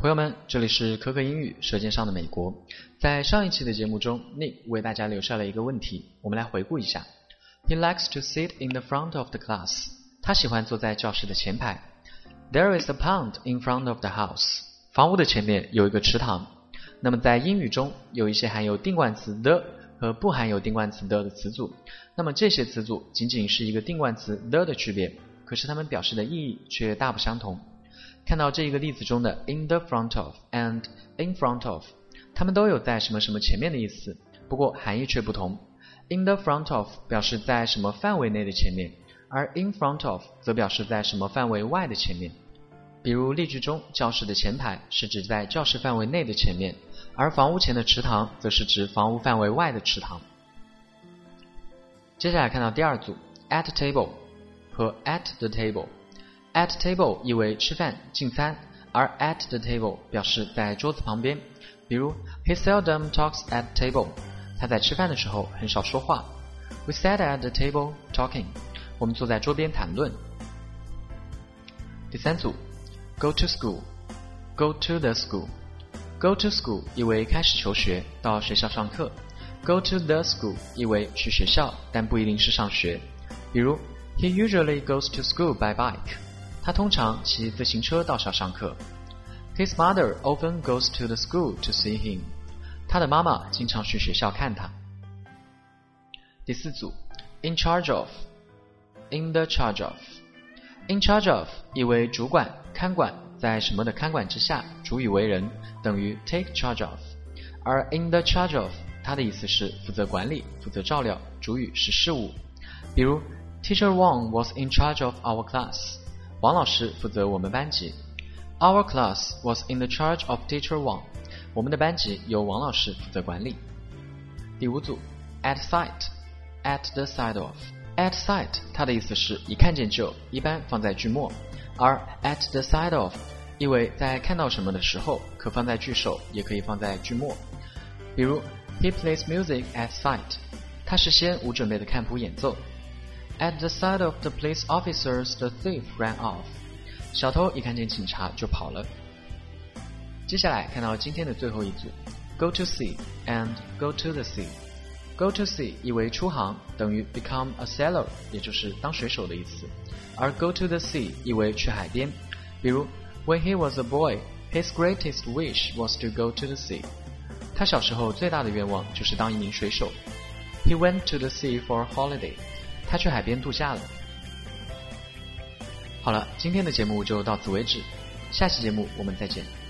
朋友们，这里是可可英语舌尖上的美国。在上一期的节目中 Nick 为大家留下了一个问题，我们来回顾一下。He likes to sit in the front of the class. 他喜欢坐在教室的前排。There is a pond in front of the house. 房屋的前面有一个池塘。那么在英语中有一些含有定冠词 the 和不含有定冠词的词组，那么这些词组仅仅是一个定冠词 the 的区别，可是它们表示的意义却大不相同。看到这一个例子中的 in the front of and in front of， 它们都有在什么什么前面的意思，不过含义却不同。in the front of 表示在什么范围内的前面，而 in front of 则表示在什么范围外的前面。比如例句中，教室的前排是指在教室范围内的前面，而房屋前的池塘则是指房屋范围外的池塘。接下来看到第二组 at table 和 at the table。At table 意为吃饭进餐，而 at the table 表示在桌子旁边。比如 He seldom talks at table， 他在吃饭的时候很少说话。We sat at the table talking， 我们坐在桌边谈论。第三组 Go to school Go to the school Go to school 意为开始求学，到学校上课。Go to the school 意为去学校，但不一定是上学。比如 He usually goes to school by bike，他通常骑自行车到校上课。His mother often goes to the school to see him， 他的妈妈经常去学校看他。第四组 In charge of In the charge of In charge of 意为主管看管，在什么的看管之下，主语为人，等于 take charge of。 而 in the charge of 它的意思是负责管理，负责照料，主语是事务。比如 Teacher Wang was in charge of our class，王老师负责我们班级。Our class was in the charge of Teacher Wang， 我们的班级由王老师负责管理。第五组 At sight At the side of At sight 它的意思是一看见就，一般放在句末，而 at the side of 意为在看到什么的时候，可放在句首，也可以放在句末。比如 He plays music at sight， 他事先无准备的看谱演奏。At the sight of the police officers, the thief ran off. 小偷一看见警察就跑了。接下来看到今天的最后一组 Go to sea and go to the sea. Go to sea 意为出航，等于 become a sailor， 也就是当水手的意思。而 go to the sea 意为去海边。比如 When he was a boy, his greatest wish was to go to the sea. 他小时候最大的愿望就是当一名水手。He went to the sea for a holiday.他去海边度假了。好了，今天的节目就到此为止，下期节目我们再见。